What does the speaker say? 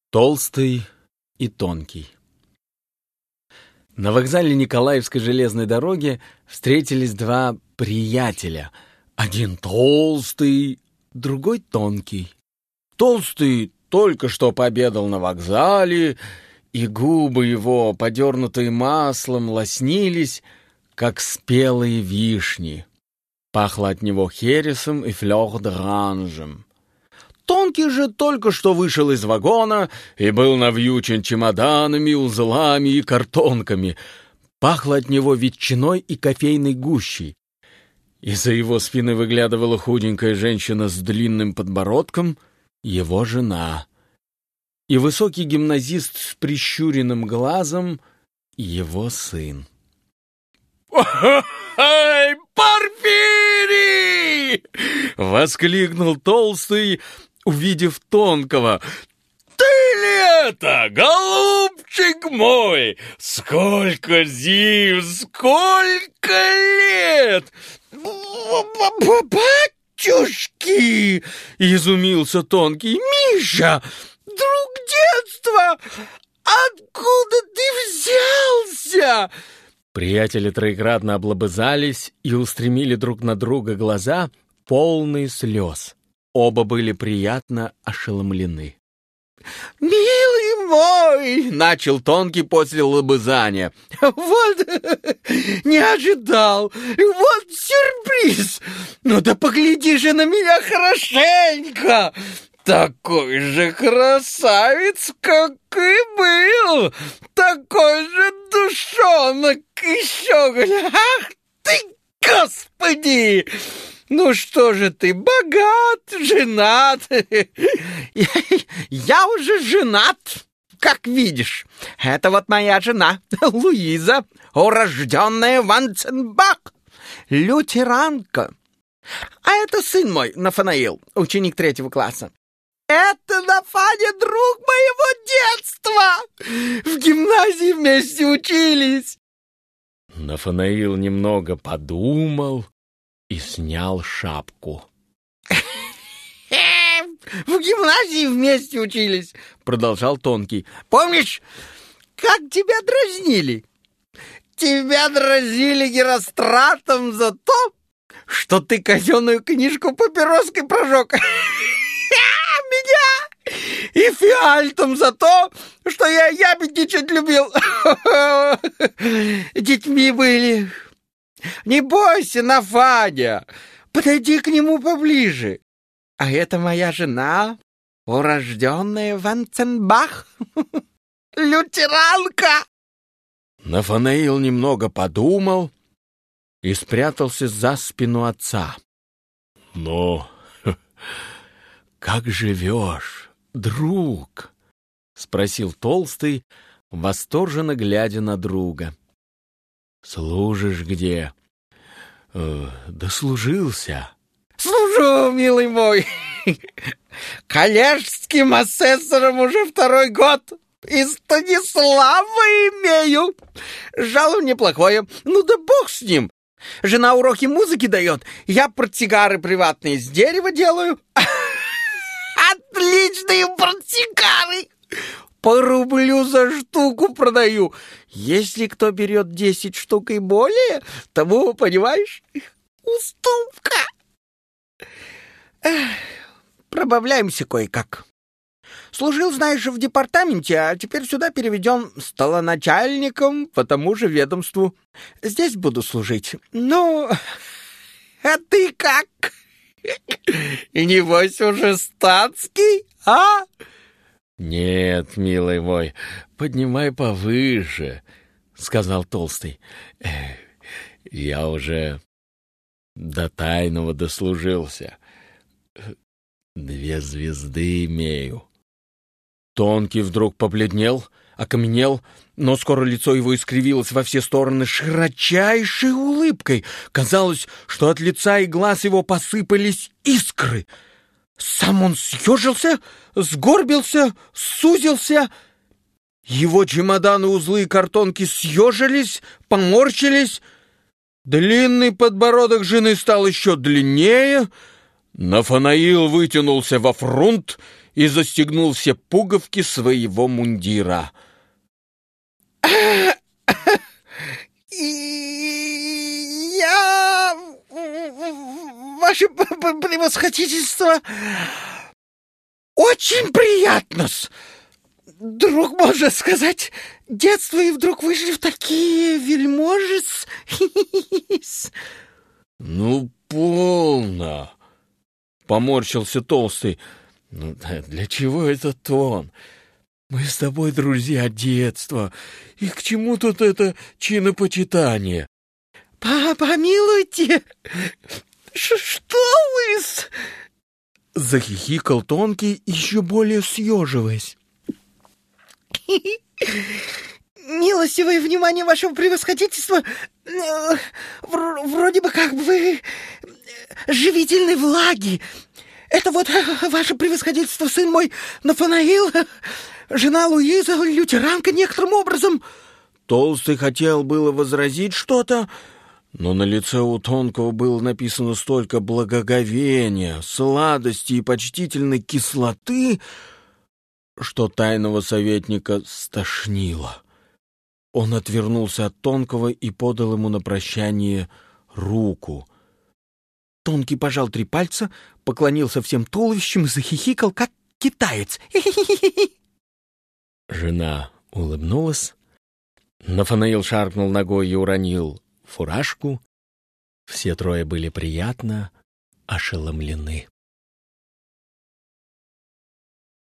Толстый и тонкий. На вокзале Николаевской железной дороги встретились два приятеля. Один толстый, другой тонкий. Толстый только что пообедал на вокзале, и губы его, подернутые маслом, лоснились, как спелые вишни. Пахло от него хересом и флёр-д'оранжем. Тонкий же только что вышел из вагона и был навьючен чемоданами, узлами и картонками. Пахло от него ветчиной и кофейной гущей. Из-за его спины выглядывала худенькая женщина с длинным подбородком, его жена. И высокий гимназист с прищуренным глазом, его сын. «Ай, Порфирий!» — воскликнул Толстый, увидев Тонкого. «Ты ли это, голубчик мой? Сколько зим, сколько лет!» «Батюшки!» — изумился Тонкий. «Миша, друг детства, откуда ты взялся?» Приятели троекратно облобызались и устремили друг на друга глаза, полные слез. Оба были приятно ошеломлены. «Милый мой!» — начал Тонкий после лобызания. «Вот не ожидал! Вот сюрприз! Ну да погляди же на меня хорошенько! Такой же красавец, как и был! Такой же душонок еще! Ах ты, Господи! Ну что же ты, богат, женат?» «Я уже женат, как видишь. Это вот моя жена, Луиза, урожденная Ванценбах, лютеранка. А это сын мой, Нафанаил, ученик 3 класса. Это Нафаня, друг моего детства. В гимназии вместе учились». Нафанаил немного подумал и снял шапку. «В гимназии вместе учились», — продолжал Тонкий. «Помнишь, как тебя дразнили? Тебя дразнили Геростратом за то, что ты казенную книжку папироской прожег. Меня и Фиальтом за то, что я ябедничать любил. Детьми были. Не бойся, Нафаня, подойди к нему поближе. А это моя жена, урожденная Ванценбах, лютеранка». Нафанаил немного подумал и спрятался за спину отца. «Ну, как живешь, друг?» — спросил Толстый, восторженно глядя на друга. «Служишь где?» «Дослужился». «Служу, милый мой, коллежским асессором уже 2-й год. И Станислава имею. Жалование неплохое. Ну да бог с ним. Жена уроки музыки дает. Я портсигары приватные с дерева делаю. Отличные портсигары. По рублю за штуку продаю. Если кто берет 10 штук и более, тому, понимаешь, уступка. Пробавляемся кое-как. Служил, знаешь, в департаменте, а теперь сюда переведен столоначальником по тому же ведомству. Здесь буду служить. Ну, а ты как? И небось уже статский, а?» «Нет, милый мой, поднимай повыше», — сказал Толстый. «Я уже до тайного дослужился. 2 звезды имею». Тонкий вдруг побледнел, окаменел, но скоро лицо его искривилось во все стороны широчайшей улыбкой. Казалось, что от лица и глаз его посыпались искры. Сам он съежился, сгорбился, сузился. Его чемоданы, узлы и картонки съежились, поморщились. Длинный подбородок жены стал еще длиннее. Нафанаил вытянулся во фрунт и застегнул все пуговки своего мундира. Я, ваше превосходительство, очень приятно-с. Друг, можно сказать, детство, и вдруг вышли в такие вельможи-с. Ну, полно, поморщился Толстый. Ну, для чего этот тон? Мы с тобой друзья детства, и к чему тут это чинопочитание? Помилуйте, что вы-с? Захихикал Тонкий, еще более съеживаясь. Милостивое внимание вашего превосходительства, вроде бы как бы живительной влаги. Это вот ваше превосходительство, сын мой Нафанаил, жена Луиза, лютеранка некоторым образом. Толстый хотел было возразить что-то, но на лице у Тонкого было написано столько благоговения, сладости и почтительной кислоты, что тайного советника стошнило. Он отвернулся от Тонкого и подал ему на прощание руку. Тонкий пожал 3 пальца, поклонился всем туловищем и захихикал, как китаец. Жена улыбнулась. Нафанаил шаркнул ногой и уронил фуражку. Все трое были приятно ошеломлены.